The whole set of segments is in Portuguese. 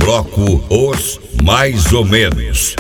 Bloco Os Mais ou Menos.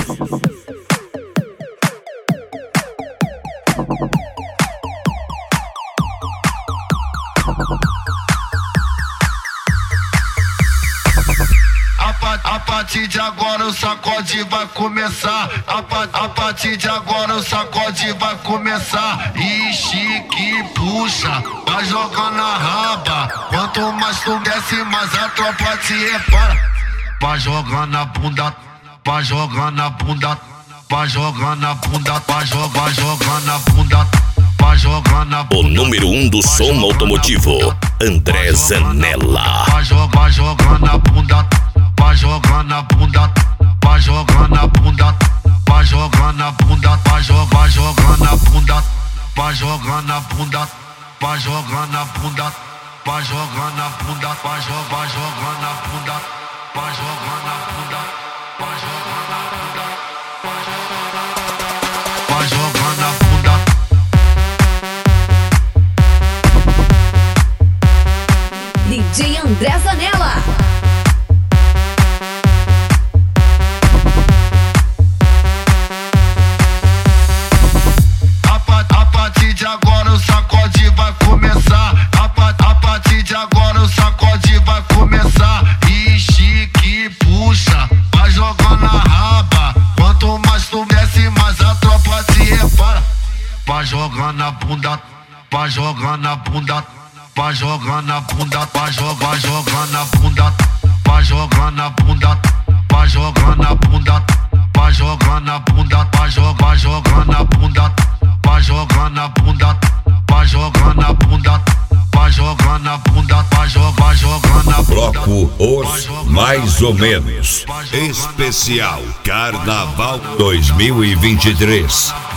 A partir de agora o sacode vai começar. A partir de agora o sacode vai começar. Ixi, que puxa, vai jogar na raba. Quanto mais tu desce, mais a tropa te repara. Vai jogar na bunda, vai jogar na bunda, vai jogar na bunda, vai jogar na bunda, vai jogar na bunda. O número 1 do som automotivo, André Zanella. Vai jogar na bunda. Vai jogar na bunda, vai jogar na bunda, vai jogar na bunda, vai jogar na bunda, vai jogar na bunda, vai jogar na bunda, vai jogar na bunda, vai jogar na bunda, vai jogar na bunda, vai jogar na bunda, vai jogar na bunda. DJ André Zanella. Agora o sacode vai começar. A partir de agora o sacode vai começar. Ixi, que puxa, vai jogar na raba. Quanto mais tu desce, mais a tropa te repara. Vai jogar na bunda, vai jogar na bunda, vai jogar na bunda, vai jogar na bunda, vai jogar na bunda, vai jogar na bunda, vai jogar na bunda, vai jogar na bunda. Vai jogar na bunda, vai jogar na bunda, vai jogar na bunda, vai jogar na bunda. Bloco Os Mais ou Menos. Especial Carnaval 2023.